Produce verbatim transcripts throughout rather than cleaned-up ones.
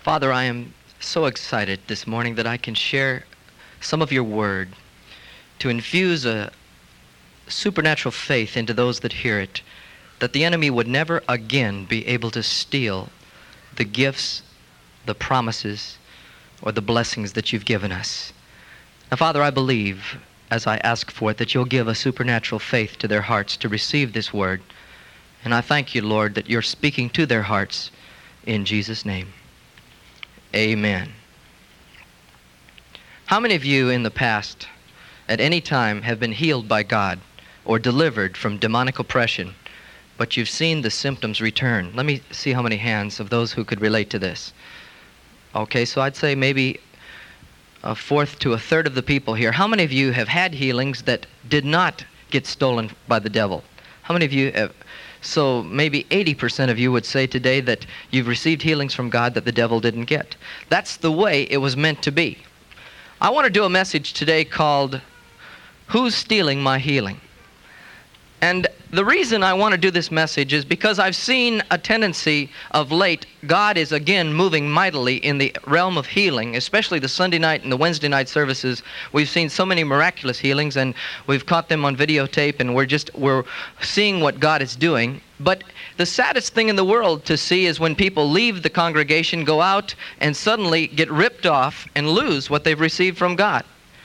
Father, I am so excited this morning that I can share some of your word to infuse a supernatural faith into those that hear it, that the enemy would never again be able to steal the gifts, the promises, or the blessings that you've given us. Now, Father, I believe, as I ask for it, that you'll give a supernatural faith to their hearts to receive this word. And I thank you, Lord, that you're speaking to their hearts in Jesus' name. Amen. How many of you in the past, at any time, have been healed by God or delivered from demonic oppression, but you've seen the symptoms return? Let me see how many hands of those who could relate to this. Okay, so I'd say maybe a fourth to a third of the people here. How many of you have had healings that did not get stolen by the devil? How many of you have? So maybe eighty percent of you would say today that you've received healings from God that the devil didn't get. That's the way it was meant to be. I want to do a message today called, Who's Stealing My Healing? And the reason I want to do this message is because I've seen a tendency of late. God is again moving mightily in the realm of healing, especially the Sunday night and the Wednesday night services. We've seen so many miraculous healings, and we've caught them on videotape, and we're just we're seeing what God is doing. But the saddest thing in the world to see is when people leave the congregation, go out, and suddenly get ripped off and lose what they've received from God.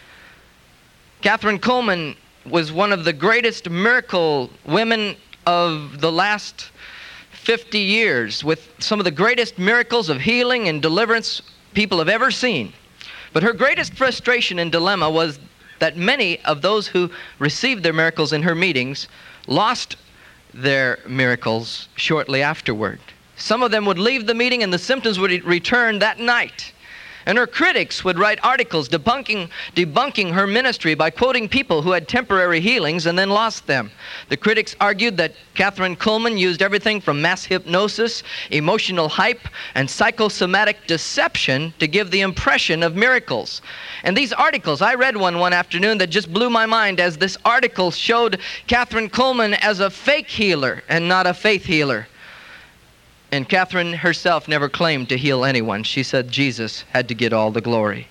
Kathryn Kuhlman was one of the greatest miracle women of the last fifty years, with some of the greatest miracles of healing and deliverance people have ever seen. But her greatest frustration and dilemma was that many of those who received their miracles in her meetings lost their miracles shortly afterward. Some of them would leave the meeting and the symptoms would return that night. And her critics would write articles debunking, debunking her ministry by quoting people who had temporary healings and then lost them. The critics argued that Kathryn Kuhlman used everything from mass hypnosis, emotional hype, and psychosomatic deception to give the impression of miracles. And these articles, I read one one afternoon that just blew my mind, as this article showed Kathryn Kuhlman as a fake healer and not a faith healer. And Kathryn herself never claimed to heal anyone. She said Jesus had to get all the glory.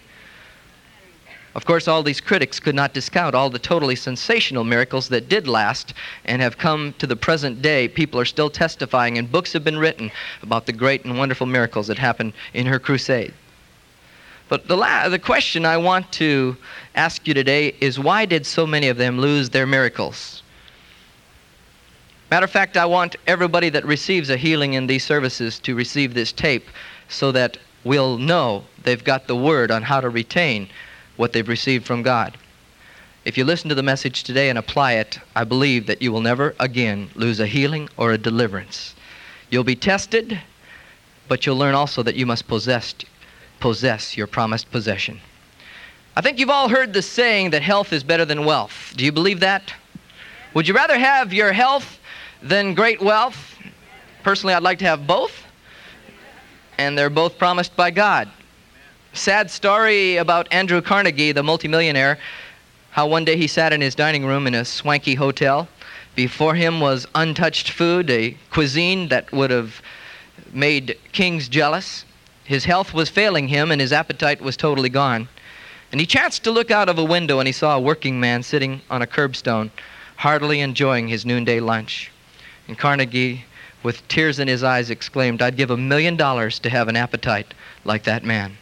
Of course, all these critics could not discount all the totally sensational miracles that did last and have come to the present day. People are still testifying, and books have been written about the great and wonderful miracles that happened in her crusade. But the, la- the question I want to ask you today is, why did so many of them lose their miracles? Matter of fact, I want everybody that receives a healing in these services to receive this tape so that we'll know they've got the word on how to retain what they've received from God. If you listen to the message today and apply it, I believe that you will never again lose a healing or a deliverance. You'll be tested, but you'll learn also that you must possess, possess your promised possession. I think you've all heard the saying that health is better than wealth. Do you believe that? Would you rather have your health than great wealth? Personally, I'd like to have both, and they're both promised by God. Sad story about Andrew Carnegie, the multimillionaire, how one day he sat in his dining room in a swanky hotel. Before him was untouched food, a cuisine that would have made kings jealous. His health was failing him, and his appetite was totally gone. And he chanced to look out of a window, and he saw a working man sitting on a curbstone, heartily enjoying his noonday lunch. And Carnegie, with tears in his eyes, exclaimed, "I'd give a million dollars to have an appetite like that man."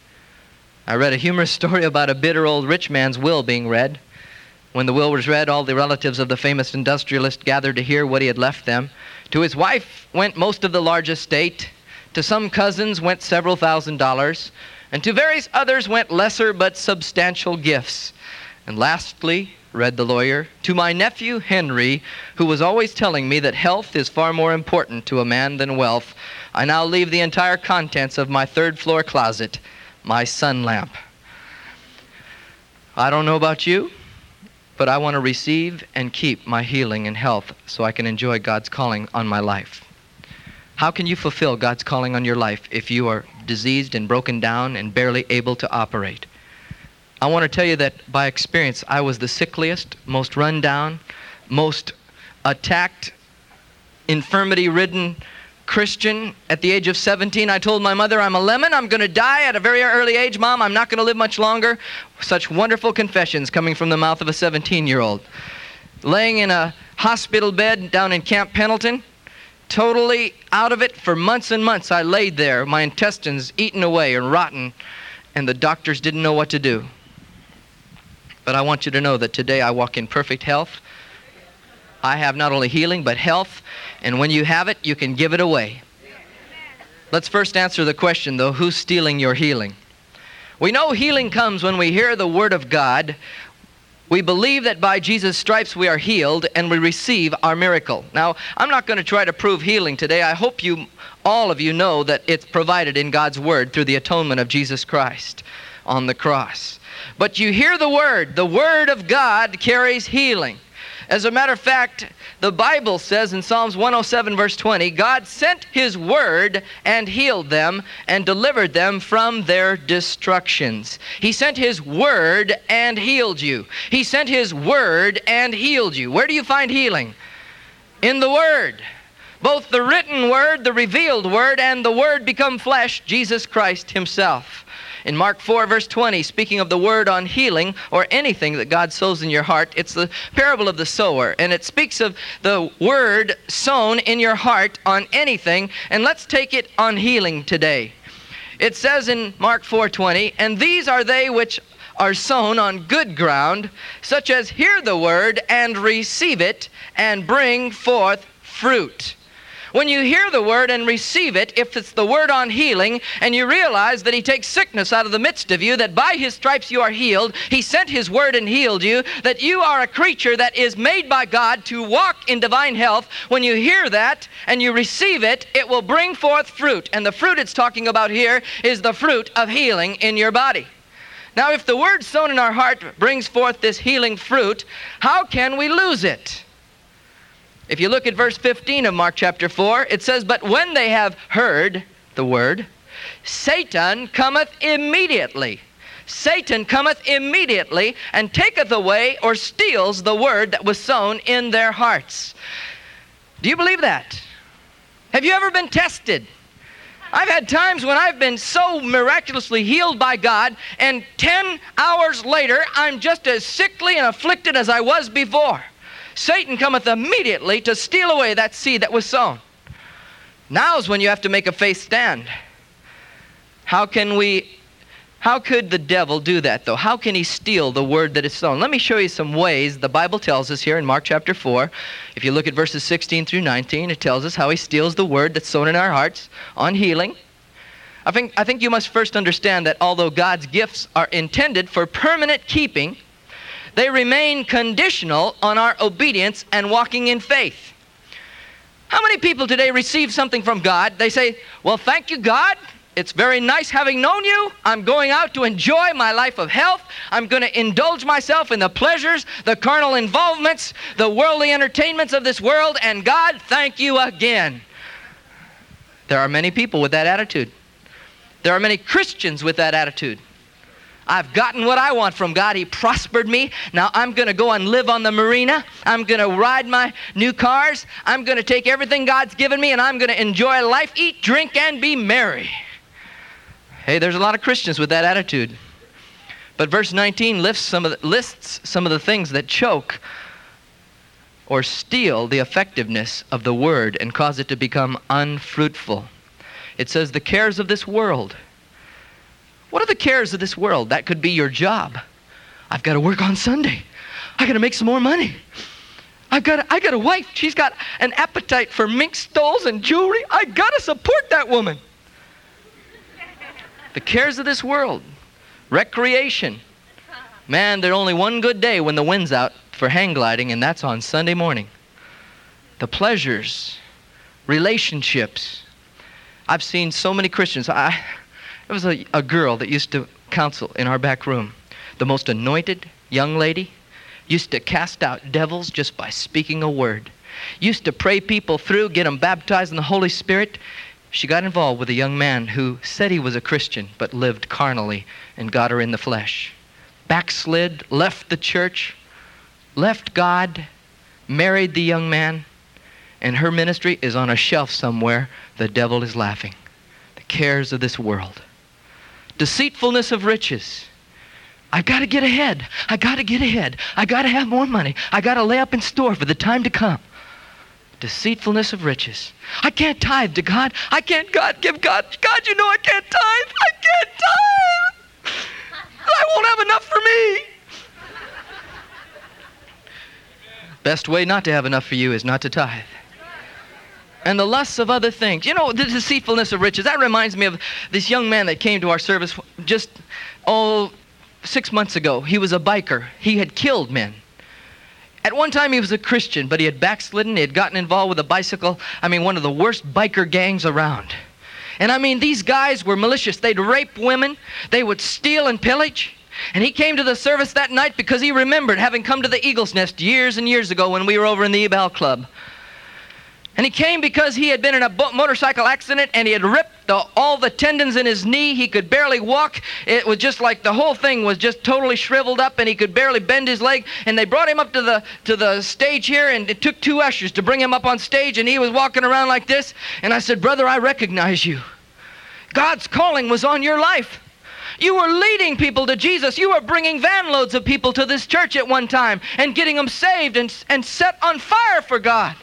I read a humorous story about a bitter old rich man's will being read. When the will was read, all the relatives of the famous industrialist gathered to hear what he had left them. To his wife went most of the large estate. To some cousins went several thousand dollars. And to various others went lesser but substantial gifts. And lastly, read the lawyer, to my nephew Henry, who was always telling me that health is far more important to a man than wealth, I now leave the entire contents of my third floor closet, my sun lamp. I don't know about you, but I want to receive and keep my healing and health so I can enjoy God's calling on my life. How can you fulfill God's calling on your life if you are diseased and broken down and barely able to operate? I want to tell you that by experience, I was the sickliest, most run down, most attacked, infirmity-ridden Christian at the age of seventeen. I told my mother, I'm a lemon. I'm going to die at a very early age. Mom, I'm not going to live much longer. Such wonderful confessions coming from the mouth of a seventeen-year-old. Laying in a hospital bed down in Camp Pendleton, totally out of it for months and months. I laid there, my intestines eaten away and rotten, and the doctors didn't know what to do. But I want you to know that today I walk in perfect health. I have not only healing, but health. And when you have it, you can give it away. Let's first answer the question, though, who's stealing your healing? We know healing comes when we hear the Word of God. We believe that by Jesus' stripes we are healed, and we receive our miracle. Now, I'm not going to try to prove healing today. I hope you, all of you, know that it's provided in God's Word through the atonement of Jesus Christ on the cross. But you hear the Word. The Word of God carries healing. As a matter of fact, the Bible says in Psalms one oh seven, verse twenty, God sent His Word and healed them and delivered them from their destructions. He sent His Word and healed you. He sent His Word and healed you. Where do you find healing? In the Word. Both the written Word, the revealed Word, and the Word become flesh, Jesus Christ Himself. In Mark four, verse twenty, speaking of the word on healing or anything that God sows in your heart, it's the parable of the sower. And it speaks of the word sown in your heart on anything. And let's take it on healing today. It says in Mark four twenty, and these are they which are sown on good ground, such as hear the word and receive it and bring forth fruit. When you hear the word and receive it, if it's the word on healing, and you realize that He takes sickness out of the midst of you, that by His stripes you are healed, He sent His word and healed you, that you are a creature that is made by God to walk in divine health, when you hear that and you receive it, it will bring forth fruit. And the fruit it's talking about here is the fruit of healing in your body. Now, if the word sown in our heart brings forth this healing fruit, how can we lose it? If you look at verse fifteen of Mark chapter four, it says, but when they have heard the word, Satan cometh immediately. Satan cometh immediately and taketh away or steals the word that was sown in their hearts. Do you believe that? Have you ever been tested? I've had times when I've been so miraculously healed by God, and ten hours later, I'm just as sickly and afflicted as I was before. Satan cometh immediately to steal away that seed that was sown. Now's when you have to make a faith stand. How can we, how could the devil do that, though? How can he steal the word that is sown? Let me show you some ways the Bible tells us here in Mark chapter four. If you look at verses sixteen through nineteen, it tells us how he steals the word that's sown in our hearts on healing. I think, I think you must first understand that although God's gifts are intended for permanent keeping, they remain conditional on our obedience and walking in faith. How many people today receive something from God? They say, well, thank you, God. It's very nice having known you. I'm going out to enjoy my life of health. I'm going to indulge myself in the pleasures, the carnal involvements, the worldly entertainments of this world, and God, thank you again. There are many people with that attitude. There are many Christians with that attitude. I've gotten what I want from God. He prospered me. Now I'm going to go and live on the marina. I'm going to ride my new cars. I'm going to take everything God's given me, and I'm going to enjoy life, eat, drink, and be merry. Hey, there's a lot of Christians with that attitude. But verse nineteen lists some of the, lists some of the things that choke or steal the effectiveness of the word and cause it to become unfruitful. It says the cares of this world. What are the cares of this world? That could be your job. I've got to work on Sunday. I got to make some more money. I've got I got a wife. She's got an appetite for mink stoles and jewelry. I got to support that woman. The cares of this world. Recreation. Man, there's only one good day when the wind's out for hang gliding, and that's on Sunday morning. The pleasures. Relationships. I've seen so many Christians. I... There was a, a girl that used to counsel in our back room. The most anointed young lady. Used to cast out devils just by speaking a word. Used to pray people through, get them baptized in the Holy Spirit. She got involved with a young man who said he was a Christian but lived carnally and got her in the flesh. Backslid, left the church, left God, married the young man, And her ministry is on a shelf somewhere. The devil is laughing. The cares of this world. Deceitfulness of riches. I got to get ahead. I got to get ahead. I got to have more money. I got to lay up in store for the time to come. Deceitfulness of riches. I can't tithe to God. I can't God give God. God, you know I can't tithe. I can't tithe. I won't have enough for me. Best way not to have enough for you is not to tithe. And the lusts of other things. You know, the deceitfulness of riches. That reminds me of this young man that came to our service just, oh, six months ago. He was a biker. He had killed men. At one time he was a Christian, but he had backslidden. He had gotten involved with a bicycle. I mean, one of the worst biker gangs around. And I mean, these guys were malicious. They'd rape women. They would steal and pillage. And he came to the service that night because he remembered having come to the Eagle's Nest years and years ago when we were over in the Ebal Club. And he came because he had been in a bo- motorcycle accident and he had ripped the, all the tendons in his knee. He could barely walk. It was just like the whole thing was just totally shriveled up and he could barely bend his leg. And they brought him up to the, to the stage here, and it took two ushers to bring him up on stage, and he was walking around like this. And I said, "Brother, I recognize you. God's calling was on your life. You were leading people to Jesus. You were bringing van loads of people to this church at one time and getting them saved and, and set on fire for God."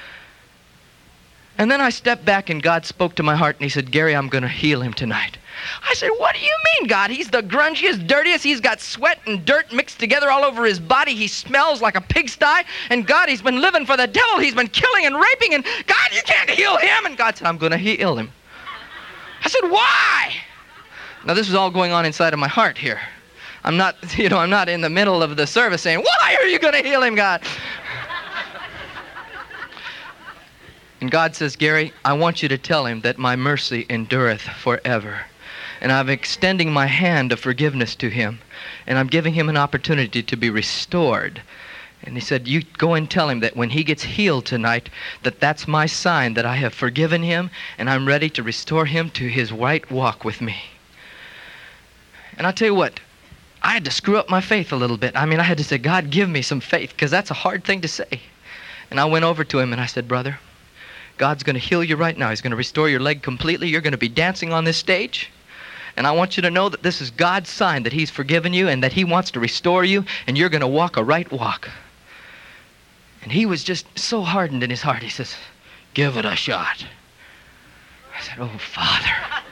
And then I stepped back and God spoke to my heart and he said, "Gary, I'm going to heal him tonight." I said, "What do you mean, God? He's the grungiest, dirtiest. He's got sweat and dirt mixed together all over his body. He smells like a pigsty. And God, he's been living for the devil. He's been killing and raping. And God, you can't heal him." And God said, "I'm going to heal him." I said, "Why?" Now, this is all going on inside of my heart here. I'm not, you know, I'm not in the middle of the service saying, "Why are you going to heal him, God?" And God says, "Gary, I want you to tell him that my mercy endureth forever. And I'm extending my hand of forgiveness to him. And I'm giving him an opportunity to be restored." And he said, "You go and tell him that when he gets healed tonight, that that's my sign that I have forgiven him and I'm ready to restore him to his right walk with me." And I'll tell you what, I had to screw up my faith a little bit. I mean, I had to say, "God, give me some faith," because that's a hard thing to say. And I went over to him and I said, "Brother, God's going to heal you right now. He's going to restore your leg completely. You're going to be dancing on this stage. And I want you to know that this is God's sign that he's forgiven you and that he wants to restore you, and you're going to walk a right walk." And he was just so hardened in his heart. He says, "Give it a shot." I said, "Oh, Father."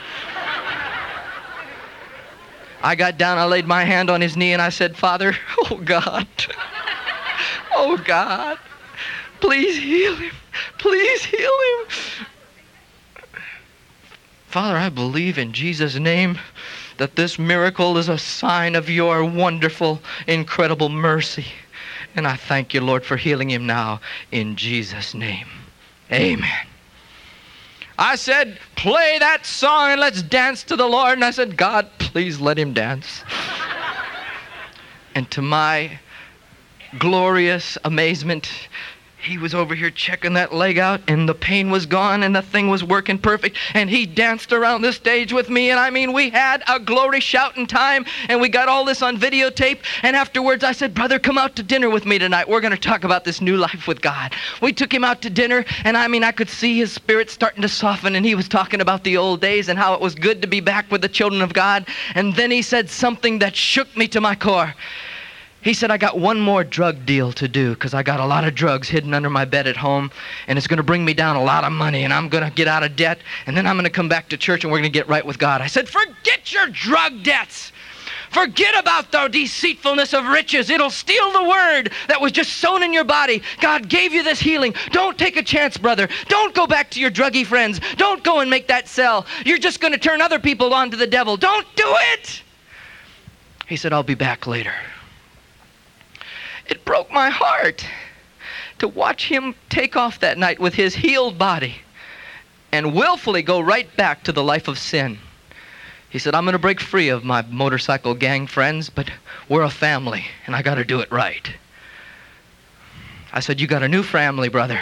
I got down, I laid my hand on his knee, and I said, "Father, oh God, oh God, please heal him. Please heal him. Father, I believe in Jesus' name that this miracle is a sign of your wonderful, incredible mercy. And I thank you, Lord, for healing him now in Jesus' name. Amen." I said, "Play that song and let's dance to the Lord." And I said, "God, please let him dance." And to my glorious amazement, he was over here checking that leg out, and the pain was gone, and the thing was working perfect, and he danced around the stage with me, and I mean, we had a glory shouting time, and we got all this on videotape, and afterwards I said, "Brother, come out to dinner with me tonight. We're going to talk about this new life with God." We took him out to dinner, and I mean, I could see his spirit starting to soften, and he was talking about the old days and how it was good to be back with the children of God, and then he said something that shook me to my core. He said, "I got one more drug deal to do because I got a lot of drugs hidden under my bed at home, and it's going to bring me down a lot of money, and I'm going to get out of debt, and then I'm going to come back to church, and we're going to get right with God." I said, "Forget your drug debts. Forget about the deceitfulness of riches. It'll steal the word that was just sown in your body. God gave you this healing. Don't take a chance, brother. Don't go back to your druggy friends. Don't go and make that sell. You're just going to turn other people on to the devil. Don't do it." He said, "I'll be back later." It broke my heart to watch him take off that night with his healed body and willfully go right back to the life of sin. He said, "I'm going to break free of my motorcycle gang friends, but we're a family, and I got to do it right." I said, "You got a new family, brother."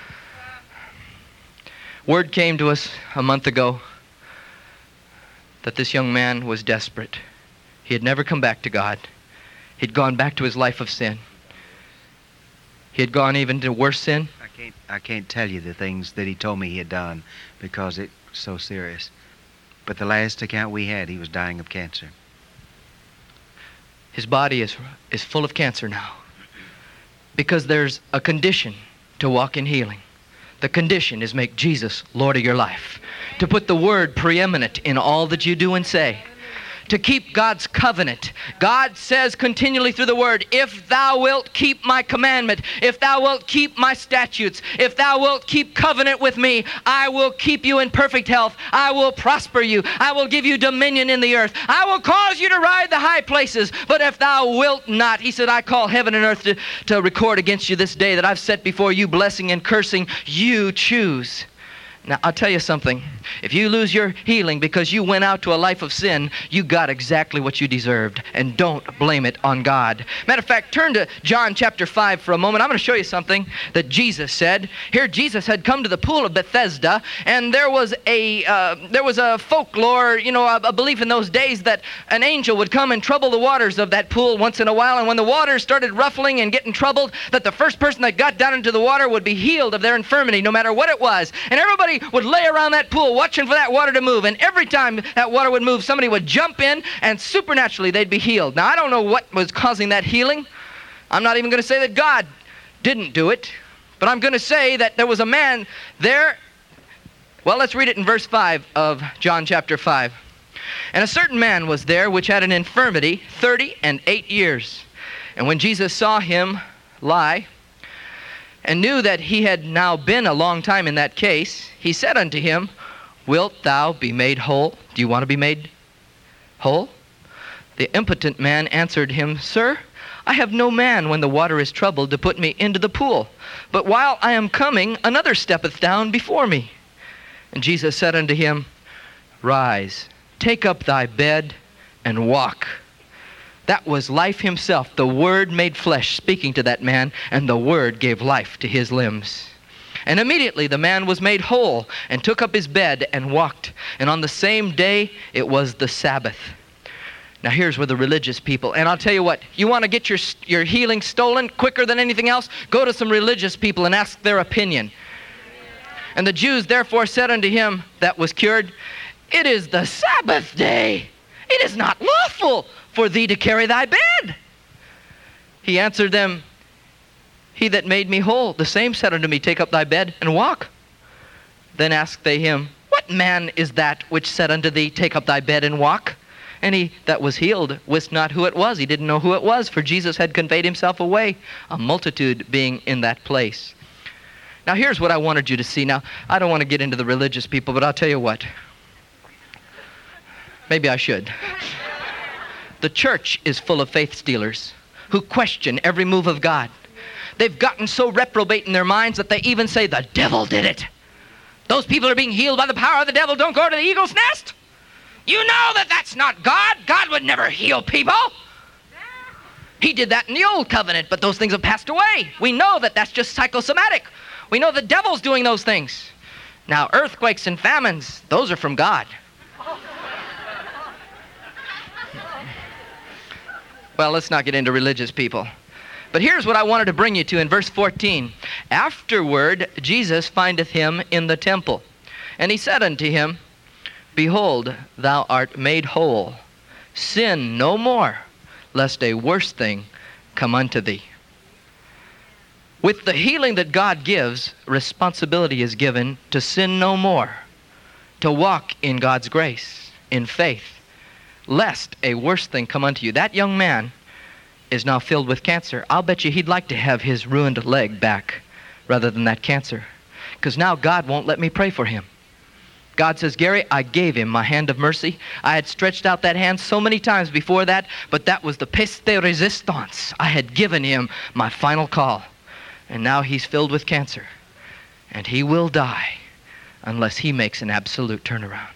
Word came to us a month ago that this young man was desperate. He had never come back to God. He'd gone back to his life of sin. He had gone even to worse sin. can't, I can't tell you the things that he told me he had done because it was so serious. But the last account we had, he was dying of cancer. His body is, is full of cancer now because there's a condition to walk in healing. The condition is make Jesus Lord of your life, to put the word preeminent in all that you do and say, to keep God's covenant. God says continually through the word, if thou wilt keep my commandment, if thou wilt keep my statutes, if thou wilt keep covenant with me, I will keep you in perfect health. I will prosper you. I will give you dominion in the earth. I will cause you to ride the high places. But if thou wilt not, he said, I call heaven and earth to, to record against you this day that I've set before you blessing and cursing. You choose. Now, I'll tell you something. If you lose your healing because you went out to a life of sin, you got exactly what you deserved. And don't blame it on God. Matter of fact, turn to John chapter five for a moment. I'm going to show you something that Jesus said. Here, Jesus had come to the pool of Bethesda, and there was a uh, there was a folklore, you know, a, a belief in those days that an angel would come and trouble the waters of that pool once in a while. And when the waters started ruffling and getting troubled, that the first person that got down into the water would be healed of their infirmity, no matter what it was. And everybody would lay around that pool watching for that water to move, and every time that water would move, somebody would jump in and supernaturally they'd be healed. Now, I don't know what was causing that healing. I'm not even going to say that God didn't do it, but I'm going to say that there was a man there. Well, let's read it in verse five of John chapter five. And a certain man was there which had an infirmity thirty and eight years. And when Jesus saw him lie, and knew that he had now been a long time in that case, he said unto him, wilt thou be made whole? Do you want to be made whole? The impotent man answered him, Sir, I have no man when the water is troubled to put me into the pool. But while I am coming, another steppeth down before me. And Jesus said unto him, Rise, take up thy bed, and walk. That was life himself, the Word made flesh, speaking to that man, and the Word gave life to his limbs. And immediately the man was made whole, and took up his bed and walked. And on the same day it was the Sabbath. Now here's where the religious people, and I'll tell you what, you want to get your, your healing stolen quicker than anything else? Go to some religious people and ask their opinion. And the Jews therefore said unto him that was cured, It is the Sabbath day. It is not lawful for thee to carry thy bed. He answered them, He that made me whole, the same said unto me, Take up thy bed and walk. Then asked they him, What man is that which said unto thee, Take up thy bed and walk? And he that was healed wist not who it was. He didn't know who it was, for Jesus had conveyed himself away, a multitude being in that place. Now here's what I wanted you to see. Now, I don't want to get into the religious people, but I'll tell you what. Maybe I should. The church is full of faith stealers who question every move of God. They've gotten so reprobate in their minds that they even say, the devil did it. Those people are being healed by the power of the devil. Don't go to the eagle's nest. You know that that's not God. God would never heal people. He did that in the old covenant, but those things have passed away. We know that that's just psychosomatic. We know the devil's doing those things. Now, earthquakes and famines, those are from God. Well, let's not get into religious people. But here's what I wanted to bring you to in verse fourteen. Afterward, Jesus findeth him in the temple. And he said unto him, Behold, thou art made whole. Sin no more, lest a worse thing come unto thee. With the healing that God gives, responsibility is given to sin no more, to walk in God's grace, in faith, lest a worse thing come unto you. That young man is now filled with cancer. I'll bet you he'd like to have his ruined leg back rather than that cancer, because now God won't let me pray for him. God says, Gary, I gave him my hand of mercy. I had stretched out that hand so many times before that, but that was the peste resistance. I had given him my final call. And now he's filled with cancer. And he will die unless he makes an absolute turnaround.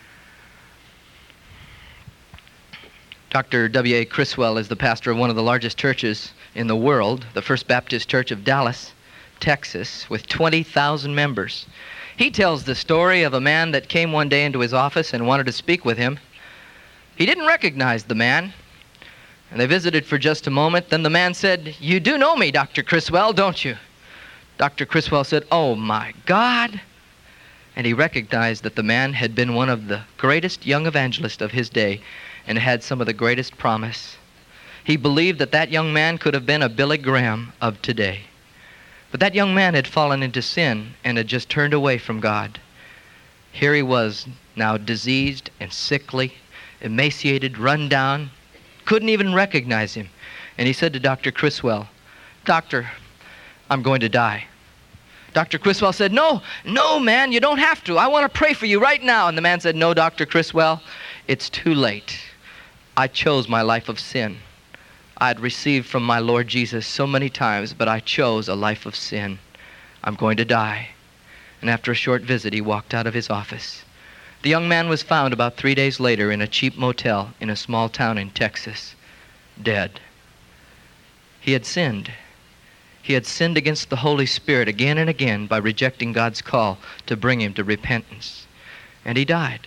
Doctor W A Criswell is the pastor of one of the largest churches in the world, the First Baptist Church of Dallas, Texas, with twenty thousand members. He tells the story of a man that came one day into his office and wanted to speak with him. He didn't recognize the man, and they visited for just a moment. Then the man said, You do know me, Doctor Criswell, don't you? Doctor Criswell said, "Oh my God." And he recognized that the man had been one of the greatest young evangelists of his day and had some of the greatest promise. He believed that that young man could have been a Billy Graham of today. But that young man had fallen into sin and had just turned away from God. Here he was, now diseased and sickly, emaciated, run down, couldn't even recognize him. And he said to Doctor Criswell, "Doctor, I'm going to die." Doctor Criswell said, "No, no, man, you don't have to. I want to pray for you right now." And the man said, "No, Doctor Criswell, it's too late. I chose my life of sin. I had received from my Lord Jesus so many times, but I chose a life of sin. I'm going to die." And after a short visit, he walked out of his office. The young man was found about three days later in a cheap motel in a small town in Texas, dead. He had sinned. He had sinned against the Holy Spirit again and again by rejecting God's call to bring him to repentance. And he died.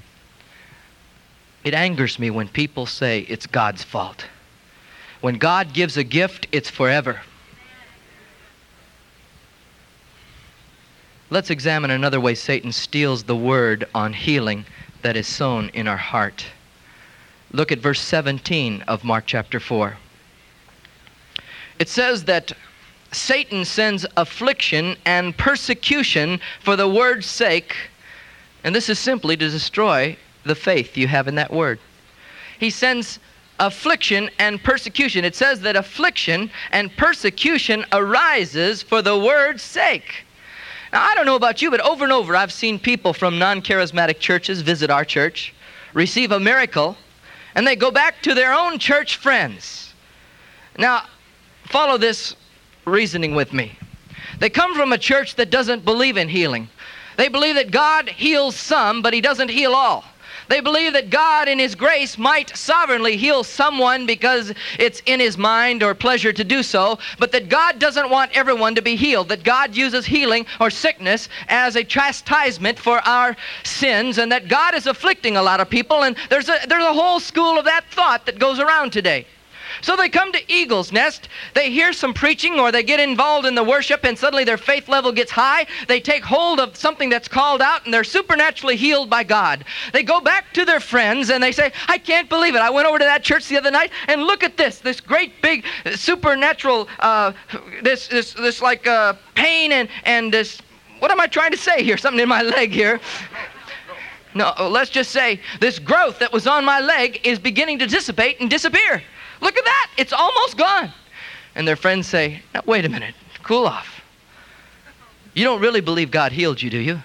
It angers me when people say it's God's fault. When God gives a gift, it's forever. Let's examine another way Satan steals the word on healing that is sown in our heart. Look at verse seventeen of Mark chapter four. It says that Satan sends affliction and persecution for the word's sake, and this is simply to destroy the faith you have in that word. He sends affliction and persecution. It says that affliction and persecution arises for the word's sake. Now, I don't know about you, but over and over I've seen people from non-charismatic churches visit our church, receive a miracle, and they go back to their own church friends. Now, follow this reasoning with me. They come from a church that doesn't believe in healing. They believe that God heals some, but he doesn't heal all. They believe that God in his grace might sovereignly heal someone because it's in his mind or pleasure to do so, but that God doesn't want everyone to be healed, that God uses healing or sickness as a chastisement for our sins, and that God is afflicting a lot of people, and there's a, there's a whole school of that thought that goes around today. So they come to Eagle's Nest, they hear some preaching, or they get involved in the worship, and suddenly their faith level gets high. They take hold of something that's called out, and they're supernaturally healed by God. They go back to their friends, and they say, "I can't believe it. I went over to that church the other night, and look at this, this great big supernatural, uh, this, this, this like uh, pain and, and this," what am I trying to say here? Something in my leg here. No, let's just say this growth that was on my leg is beginning to dissipate and disappear. Look at that. It's almost gone. And their friends say, "Now, wait a minute. Cool off. You don't really believe God healed you, do you?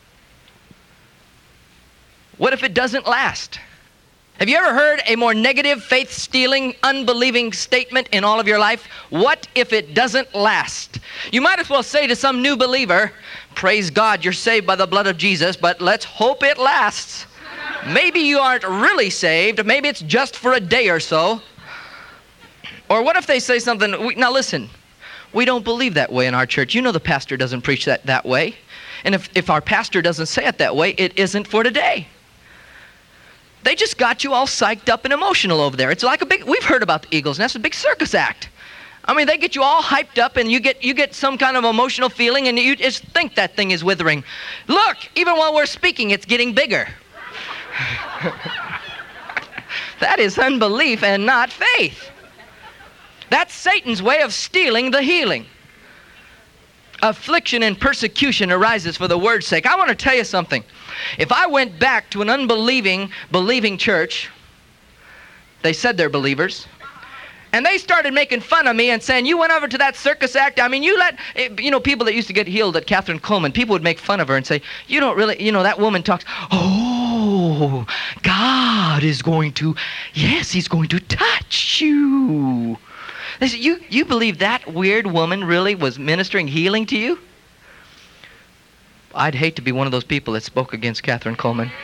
What if it doesn't last?" Have you ever heard a more negative, faith-stealing, unbelieving statement in all of your life? What if it doesn't last? You might as well say to some new believer, "Praise God, you're saved by the blood of Jesus, but let's hope it lasts. Maybe you aren't really saved. Maybe it's just for a day or so." Or what if they say something, we, now listen, we don't believe that way in our church. You know the pastor doesn't preach that that way. And if, if our pastor doesn't say it that way, it isn't for today. They just got you all psyched up and emotional over there. It's like a big, we've heard about the Eagles Nest, a big circus act. I mean, they get you all hyped up, and you get you get some kind of emotional feeling, and you just think that thing is withering. Look, even while we're speaking, it's getting bigger. That is unbelief and not faith. That's Satan's way of stealing the healing. Affliction and persecution arises for the word's sake. I want to tell you something. If I went back to an unbelieving, believing church, they said they're believers, and they started making fun of me and saying, "You went over to that circus act. I mean, you let," you know, people that used to get healed at Catherine Coleman, people would make fun of her and say, "You don't really, you know, that woman talks, oh, God is going to, yes, he's going to touch you." They said, you, you believe that weird woman really was ministering healing to you? I'd hate to be one of those people that spoke against Catherine Coleman.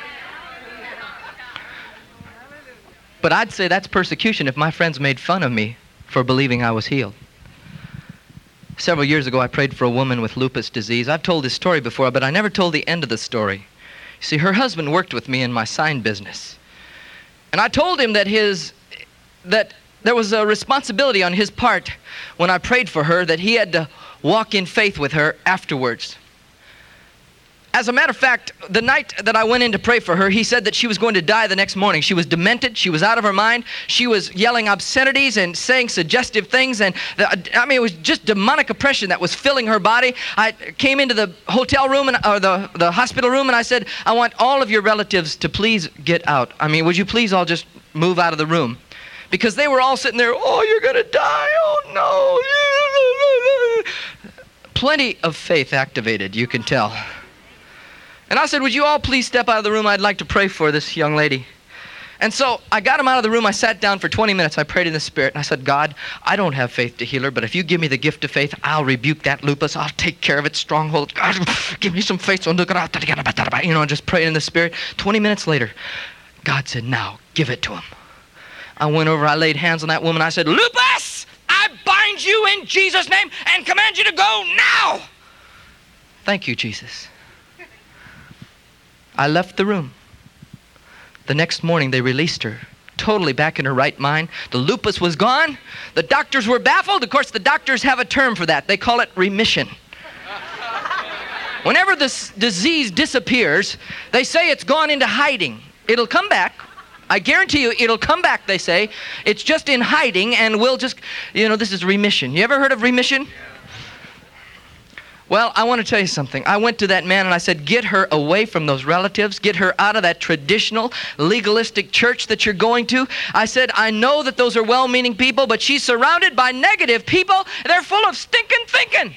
But I'd say that's persecution if my friends made fun of me for believing I was healed. Several years ago, I prayed for a woman with lupus disease. I've told this story before, but I never told the end of the story. You see, her husband worked with me in my sign business. And I told him that his, that there was a responsibility on his part when I prayed for her, that he had to walk in faith with her afterwards. As a matter of fact, the night that I went in to pray for her, he said that she was going to die the next morning. She was demented. She was out of her mind. She was yelling obscenities and saying suggestive things. And the, I mean, it was just demonic oppression that was filling her body. I came into the hotel room and, or the, the hospital room, and I said, I want all of your relatives to please get out. I mean, would you please all just move out of the room? Because they were all sitting there, oh, you're going to die. Oh, no. Plenty of faith activated, you can tell. And I said, would you all please step out of the room? I'd like to pray for this young lady. And so I got him out of the room. I sat down for twenty minutes. I prayed in the Spirit. And I said, God, I don't have faith to heal her, but if you give me the gift of faith, I'll rebuke that lupus. I'll take care of its stronghold. God, give me some faith. You know, just prayed in the Spirit. twenty minutes later, God said, now, give it to him. I went over. I laid hands on that woman. I said, lupus, I bind you in Jesus' name and command you to go now. Thank you, Jesus. I left the room. The next morning, they released her, totally back in her right mind. The lupus was gone. The doctors were baffled. Of course, the doctors have a term for that. They call it remission. Whenever this disease disappears, they say it's gone into hiding. It'll come back. I guarantee you, it'll come back, they say. It's just in hiding, and we'll just, you know, this is remission. You ever heard of remission? Well, I want to tell you something. I went to that man and I said, get her away from those relatives. Get her out of that traditional, legalistic church that you're going to. I said, I know that those are well-meaning people, but she's surrounded by negative people. They're full of stinking thinking.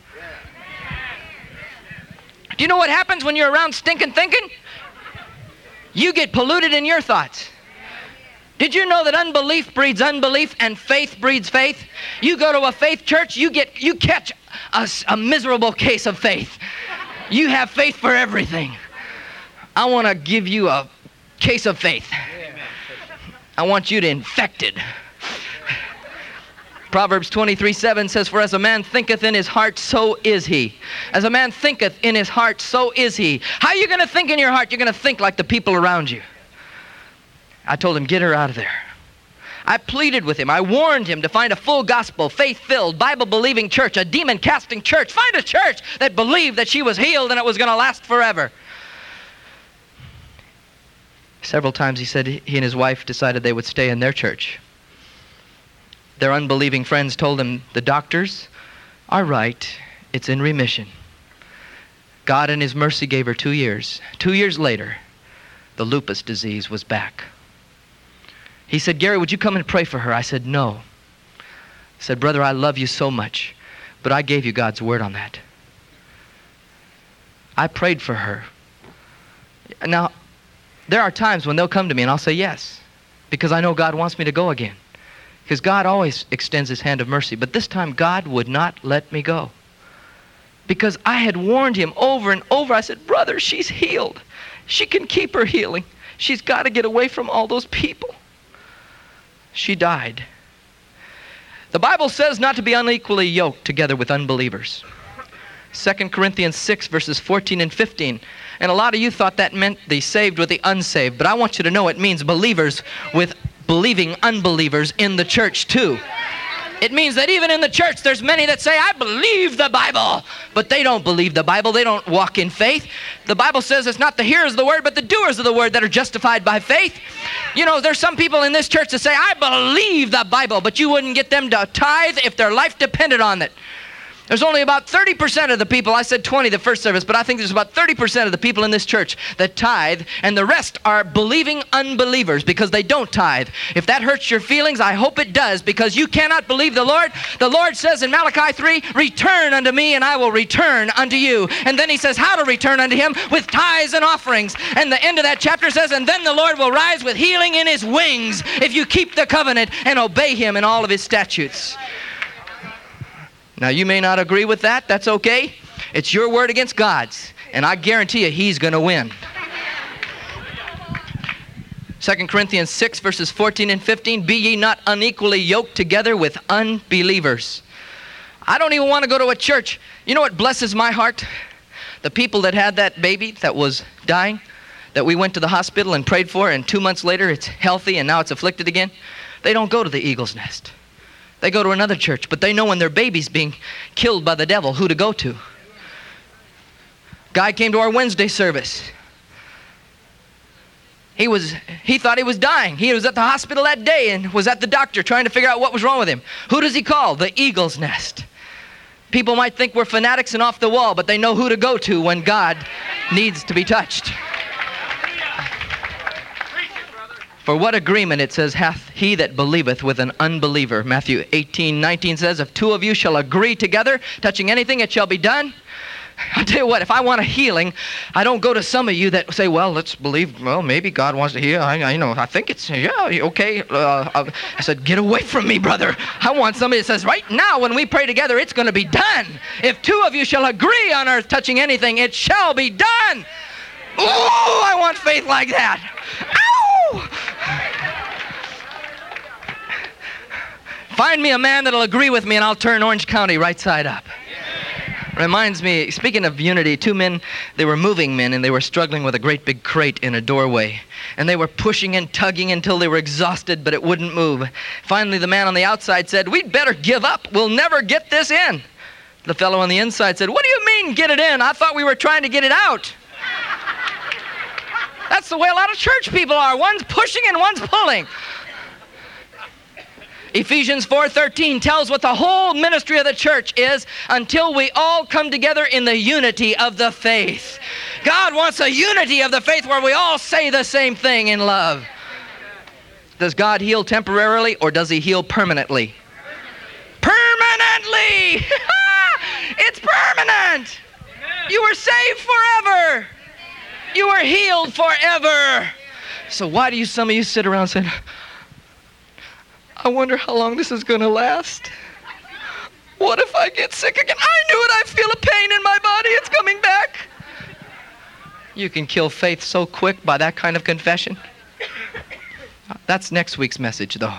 Do you know what happens when you're around stinking thinking? You get polluted in your thoughts. Did you know that unbelief breeds unbelief and faith breeds faith? You go to a faith church, you get you catch a, a miserable case of faith. You have faith for everything. I want to give you a case of faith. I want you to infect it. Proverbs twenty-three seven says, for as a man thinketh in his heart, so is he. As a man thinketh in his heart, so is he. How are you going to think in your heart? You're going to think like the people around you. I told him, get her out of there. I pleaded with him. I warned him to find a full gospel, faith-filled, Bible-believing church, a demon-casting church. Find a church that believed that she was healed and it was going to last forever. Several times he said he and his wife decided they would stay in their church. Their unbelieving friends told him, the doctors are right. It's in remission. God in his mercy gave her two years. Two years later, the lupus disease was back. He said, Gary, would you come and pray for her? I said, no. I said, brother, I love you so much, but I gave you God's word on that. I prayed for her. Now, there are times when they'll come to me and I'll say yes, because I know God wants me to go again. Because God always extends his hand of mercy. But this time, God would not let me go. Because I had warned him over and over. I said, brother, she's healed. She can keep her healing. She's got to get away from all those people. She died. The Bible says not to be unequally yoked together with unbelievers. Second Corinthians six, verses fourteen and fifteen. And a lot of you thought that meant the saved with the unsaved. But I want you to know it means believers with believing unbelievers in the church too. It means that even in the church, there's many that say, I believe the Bible, but they don't believe the Bible. They don't walk in faith. The Bible says it's not the hearers of the word, but the doers of the word that are justified by faith. You know, there's some people in this church that say, I believe the Bible, but you wouldn't get them to tithe if their life depended on it. There's only about thirty percent of the people, I said twenty the first service, but I think there's about thirty percent of the people in this church that tithe, and the rest are believing unbelievers because they don't tithe. If that hurts your feelings, I hope it does, because you cannot believe the Lord. The Lord says in Malachi three, return unto me and I will return unto you. And then he says how to return unto him, with tithes and offerings. And the end of that chapter says, and then the Lord will rise with healing in his wings if you keep the covenant and obey him in all of his statutes. Now, you may not agree with that. That's okay. It's your word against God's. And I guarantee you, he's going to win. Second Corinthians six, verses fourteen and fifteen. Be ye not unequally yoked together with unbelievers. I don't even want to go to a church. You know what blesses my heart? The people that had that baby that was dying, that we went to the hospital and prayed for, and two months later it's healthy and now it's afflicted again. They don't go to the Eagle's Nest. They go to another church, but they know when their baby's being killed by the devil, who to go to. Guy came to our Wednesday service. He was, he thought he was dying. He was at the hospital that day and was at the doctor trying to figure out what was wrong with him. Who does he call? The Eagle's Nest. People might think we're fanatics and off the wall, but they know who to go to when God needs to be touched. For what agreement, it says, hath he that believeth with an unbeliever? Matthew eighteen nineteen says, if two of you shall agree together, touching anything, it shall be done. I'll tell you what, if I want a healing, I don't go to some of you that say, well, let's believe, well, maybe God wants to heal. I, I know, I think it's, yeah, okay. Uh, uh, I said, get away from me, brother. I want somebody that says, right now, when we pray together, it's going to be done. If two of you shall agree on earth touching anything, it shall be done. Oh, I want faith like that. Ow! Find me a man that'll agree with me and I'll turn Orange County right side up. Reminds me, speaking of unity, two men, they were moving men and they were struggling with a great big crate in a doorway. And they were pushing and tugging until they were exhausted, but it wouldn't move. Finally, the man on the outside said, we'd better give up. We'll never get this in. The fellow on the inside said, what do you mean get it in? I thought we were trying to get it out. That's the way a lot of church people are. One's pushing and one's pulling. Ephesians four thirteen tells what the whole ministry of the church is until we all come together in the unity of the faith. God wants a unity of the faith where we all say the same thing in love. Does God heal temporarily or does he heal permanently? Permanently! It's permanent! You were saved forever! You were healed forever! So why do you, some of you sit around saying, I wonder how long this is going to last. What if I get sick again? I knew it. I feel a pain in my body. It's coming back. You can kill faith so quick by that kind of confession. That's next week's message, though.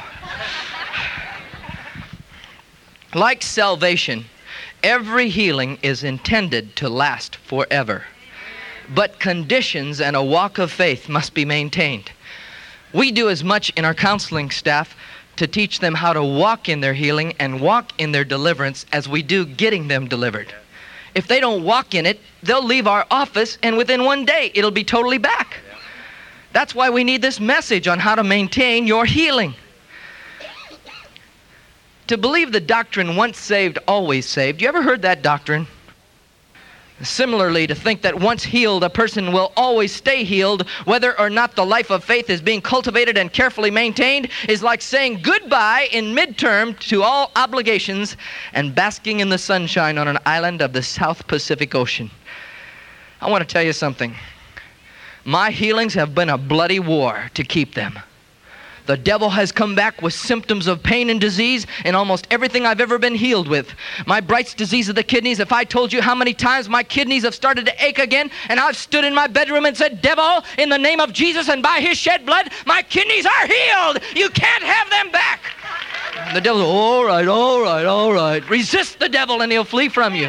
Like salvation, every healing is intended to last forever. But conditions and a walk of faith must be maintained. We do as much in our counseling staff to teach them how to walk in their healing and walk in their deliverance as we do getting them delivered. If they don't walk in it, they'll leave our office and within one day it'll be totally back. That's why we need this message on how to maintain your healing. To believe the doctrine once saved, always saved. You ever heard that doctrine? Similarly, to think that once healed, a person will always stay healed, whether or not the life of faith is being cultivated and carefully maintained, is like saying goodbye in midterm to all obligations and basking in the sunshine on an island of the South Pacific Ocean. I want to tell you something. My healings have been a bloody war to keep them. The devil has come back with symptoms of pain and disease in almost everything I've ever been healed with. My Bright's disease of the kidneys, if I told you how many times my kidneys have started to ache again, and I've stood in my bedroom and said, devil, in the name of Jesus and by his shed blood, my kidneys are healed. You can't have them back. The devil, all right, all right, all right. Resist the devil and he'll flee from you.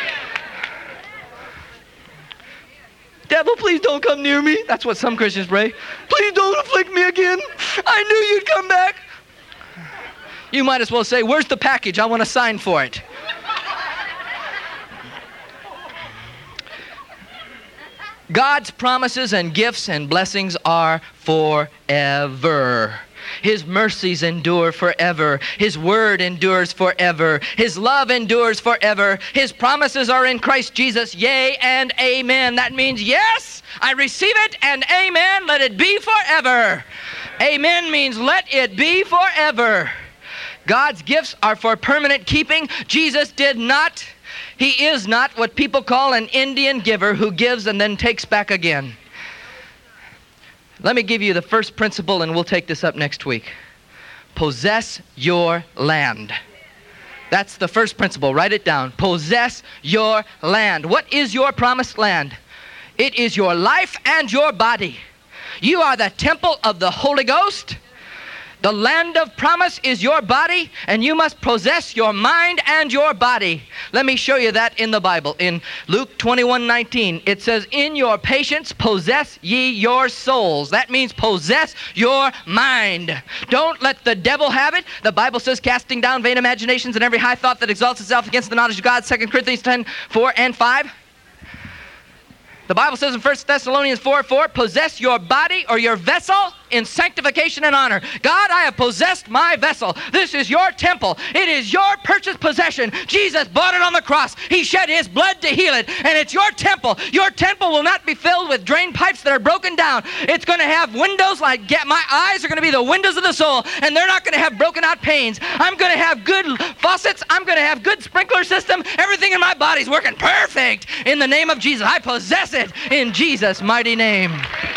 Devil, please don't come near me. That's what some Christians pray. Please don't afflict me again. I knew you'd come back. You might as well say, where's the package? I want to sign for it. God's promises and gifts and blessings are forever. His mercies endure forever. His word endures forever. His love endures forever. His promises are in Christ Jesus, yea and amen. That means yes, I receive it, and amen, let it be forever. Amen means let it be forever. God's gifts are for permanent keeping. Jesus did not, he is not what people call an Indian giver who gives and then takes back again. Let me give you the first principle, and we'll take this up next week. Possess your land. That's the first principle. Write it down. Possess your land. What is your promised land? It is your life and your body. You are the temple of the Holy Ghost. The land of promise is your body, and you must possess your mind and your body. Let me show you that in the Bible. In Luke twenty-one nineteen, it says, in your patience possess ye your souls. That means possess your mind. Don't let the devil have it. The Bible says, casting down vain imaginations and every high thought that exalts itself against the knowledge of God, Second Corinthians ten, four and five. The Bible says in First Thessalonians four four, possess your body or your vessel in sanctification and honor. God, I have possessed my vessel. This is your temple. It is your purchased possession. Jesus bought it on the cross. He shed his blood to heal it, and it's your temple. Your temple will not be filled with drain pipes that are broken down. It's going to have windows like, get, my eyes are going to be the windows of the soul, and they're not going to have broken out panes. I'm going to have good faucets. I'm going to have good sprinkler system. Everything in my body's working perfect in the name of Jesus. I possess it in Jesus' mighty name.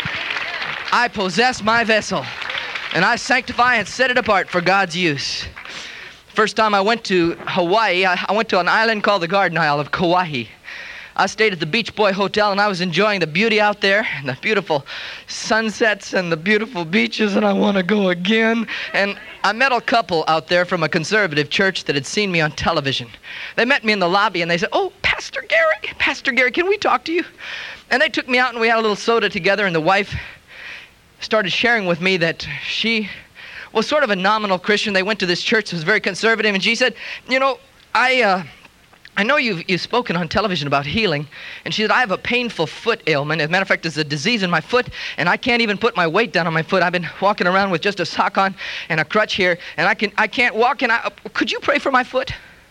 I possess my vessel, and I sanctify and set it apart for God's use. First time I went to Hawaii, I, I went to an island called the Garden Isle of Kauai. I stayed at the Beach Boy Hotel, and I was enjoying the beauty out there, and the beautiful sunsets and the beautiful beaches, and I want to go again. And I met a couple out there from a conservative church that had seen me on television. They met me in the lobby, and they said, oh, Pastor Gary, Pastor Gary, can we talk to you? And they took me out, and we had a little soda together, and the wife started sharing with me that she was sort of a nominal Christian. They went to this church that was very conservative, and she said, you know, I uh, I know you've, you've spoken on television about healing. And she said, I have a painful foot ailment. As a matter of fact, there's a disease in my foot, and I can't even put my weight down on my foot. I've been walking around with just a sock on and a crutch here, and I, can, I can't walk. And I, could you pray for my foot?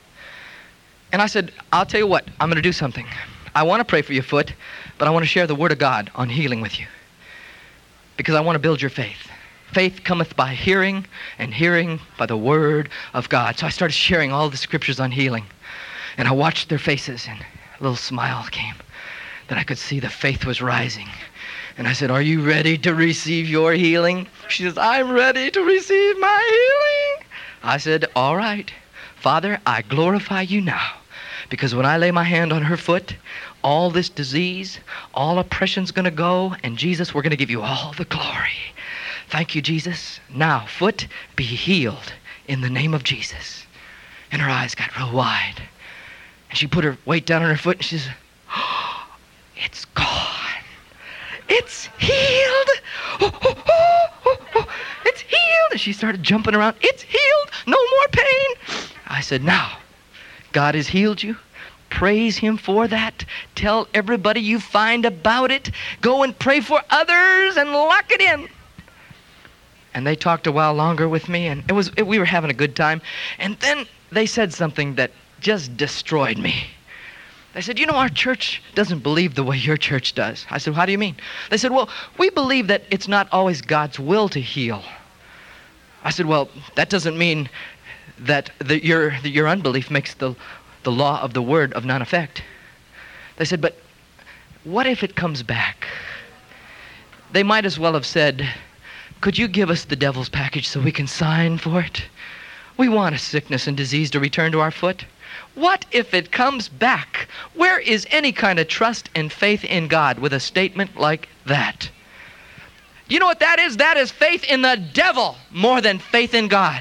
And I said, I'll tell you what, I'm going to do something. I want to pray for your foot, but I want to share the Word of God on healing with you, because I want to build your faith. Faith cometh by hearing, and hearing by the Word of God. So I started sharing all the scriptures on healing, and I watched their faces, and a little smile came, that I could see the faith was rising. And I said, are you ready to receive your healing? She says, I'm ready to receive my healing. I said, all right, Father, I glorify you now, because when I lay my hand on her foot, all this disease, all oppression's going to go, and Jesus, we're going to give you all the glory. Thank you, Jesus. Now, foot, be healed in the name of Jesus. And her eyes got real wide. And she put her weight down on her foot, and she said, oh, it's gone. It's healed. Oh, oh, oh, oh, oh. It's healed. And she started jumping around. It's healed. No more pain. I said, now, God has healed you. Praise him for that. Tell everybody you find about it. Go and pray for others and lock it in. And they talked a while longer with me, and it was it, we were having a good time. And then they said something that just destroyed me. They said, you know, our church doesn't believe the way your church does. I said, how do you mean? They said, well, we believe that it's not always God's will to heal. I said, well, that doesn't mean that the, your, that your unbelief makes the, the law of the word of none effect. They said, but what if it comes back? They might as well have said, could you give us the devil's package so we can sign for it? We want a sickness and disease to return to our foot. What if it comes back? Where is any kind of trust and faith in God with a statement like that? You know what that is? That is faith in the devil more than faith in God.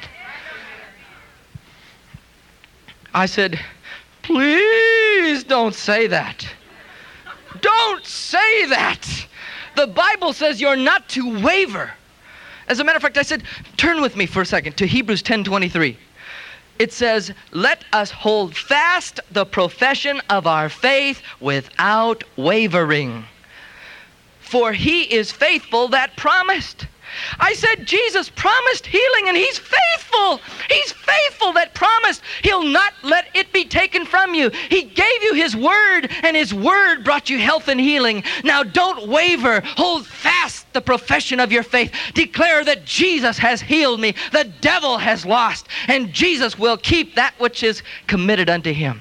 I said, please don't say that. Don't say that. The Bible says you're not to waver. As a matter of fact, I said, turn with me for a second to Hebrews ten twenty-three. It says, let us hold fast the profession of our faith without wavering. For he is faithful that promised. I said, Jesus promised healing, and he's faithful. He's faithful that promised. He'll not let it be taken from you. He gave you his word, and his word brought you health and healing. Now don't waver. Hold fast the profession of your faith. Declare that Jesus has healed me. The devil has lost, and Jesus will keep that which is committed unto him.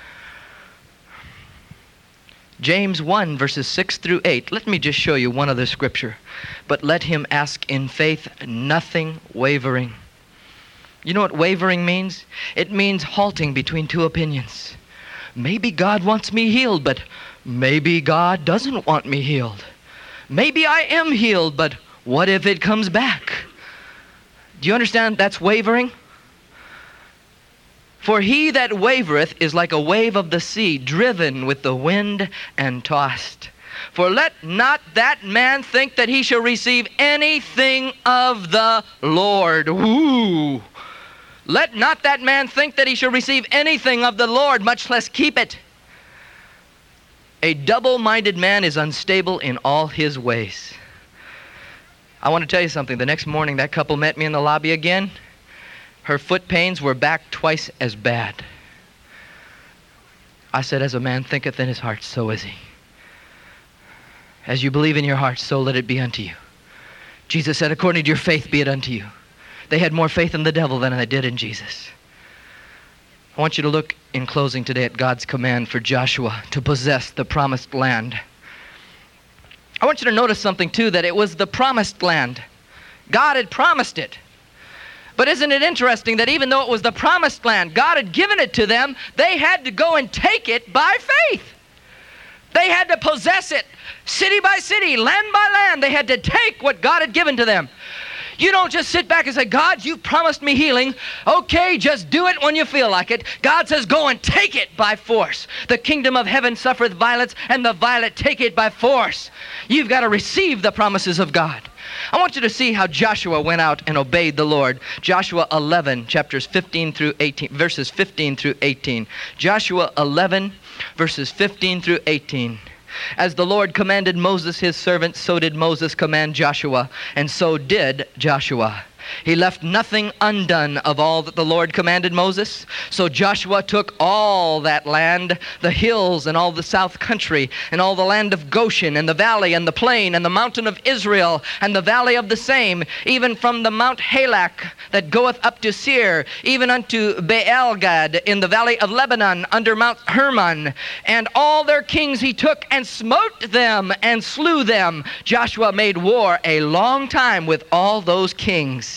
James one, verses six through eight. Let me just show you one other scripture. But let him ask in faith, nothing wavering. You know what wavering means? It means halting between two opinions. Maybe God wants me healed, but maybe God doesn't want me healed. Maybe I am healed, but what if it comes back? Do you understand that's wavering? For he that wavereth is like a wave of the sea, driven with the wind and tossed. For let not that man think that he shall receive anything of the Lord. Ooh. Let not that man think that he shall receive anything of the Lord, much less keep it. A double-minded man is unstable in all his ways. I want to tell you something. The next morning, that couple met me in the lobby again. Her foot pains were back twice as bad. I said, as a man thinketh in his heart, so is he. As you believe in your heart, so let it be unto you. Jesus said, according to your faith be it unto you. They had more faith in the devil than they did in Jesus. I want you to look in closing today at God's command for Joshua to possess the promised land. I want you to notice something too, that it was the promised land. God had promised it. But isn't it interesting that even though it was the promised land, God had given it to them, they had to go and take it by faith. They had to possess it, city by city, land by land. They had to take what God had given to them. You don't just sit back and say, God, you promised me healing. Okay, just do it when you feel like it. God says, go and take it by force. The kingdom of heaven suffereth violence, and the violent take it by force. You've got to receive the promises of God. I want you to see how Joshua went out and obeyed the Lord. Joshua eleven, chapters fifteen through eighteen, verses fifteen through eighteen. Joshua eleven, verses fifteen through eighteen. As the Lord commanded Moses his servant, so did Moses command Joshua, and so did Joshua. He left nothing undone of all that the Lord commanded Moses. So Joshua took all that land, the hills and all the south country, and all the land of Goshen, and the valley, and the plain, and the mountain of Israel, and the valley of the same, even from the Mount Halak that goeth up to Seir, even unto Baalgad in the valley of Lebanon, under Mount Hermon. And all their kings he took and smote them and slew them. Joshua made war a long time with all those kings.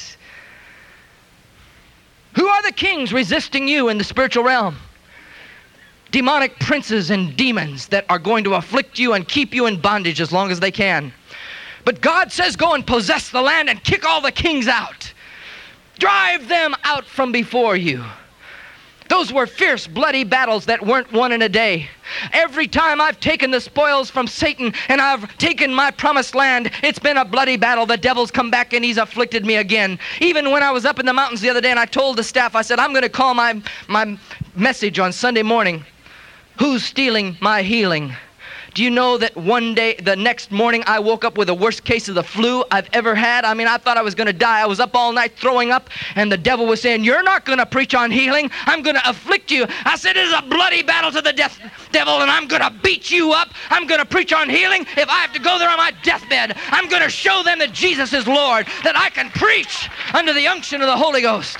Who are the kings resisting you in the spiritual realm? Demonic princes and demons that are going to afflict you and keep you in bondage as long as they can. But God says, go and possess the land and kick all the kings out. Drive them out from before you. Those were fierce, bloody battles that weren't won in a day. Every time I've taken the spoils from Satan and I've taken my promised land, it's been a bloody battle. The devil's come back and he's afflicted me again. Even when I was up in the mountains the other day and I told the staff, I said, I'm going to call my, my message on Sunday morning, Who's Stealing My Healing? Do you know that one day, the next morning, I woke up with the worst case of the flu I've ever had? I mean, I thought I was going to die. I was up all night throwing up, and the devil was saying, you're not going to preach on healing. I'm going to afflict you. I said, it is a bloody battle to the death, devil, and I'm going to beat you up. I'm going to preach on healing. If I have to go there on my deathbed, I'm going to show them that Jesus is Lord, that I can preach under the unction of the Holy Ghost.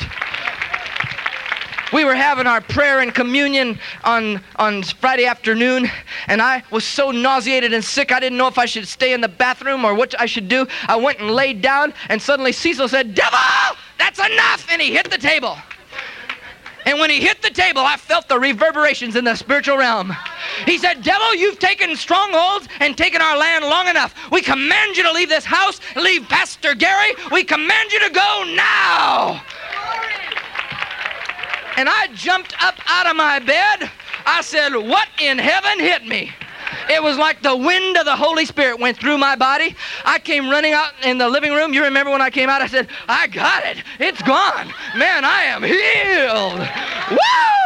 We were having our prayer and communion on, on Friday afternoon, and I was so nauseated and sick, I didn't know if I should stay in the bathroom or what I should do. I went and laid down, and suddenly Cecil said, devil, that's enough, and he hit the table. And when he hit the table, I felt the reverberations in the spiritual realm. He said, devil, you've taken strongholds and taken our land long enough. We command you to leave this house, leave Pastor Gary. We command you to go now. And I jumped up out of my bed. I said, what in heaven hit me? It was like the wind of the Holy Spirit went through my body. I came running out in the living room. You remember when I came out, I said, I got it. It's gone. Man, I am healed. Woo!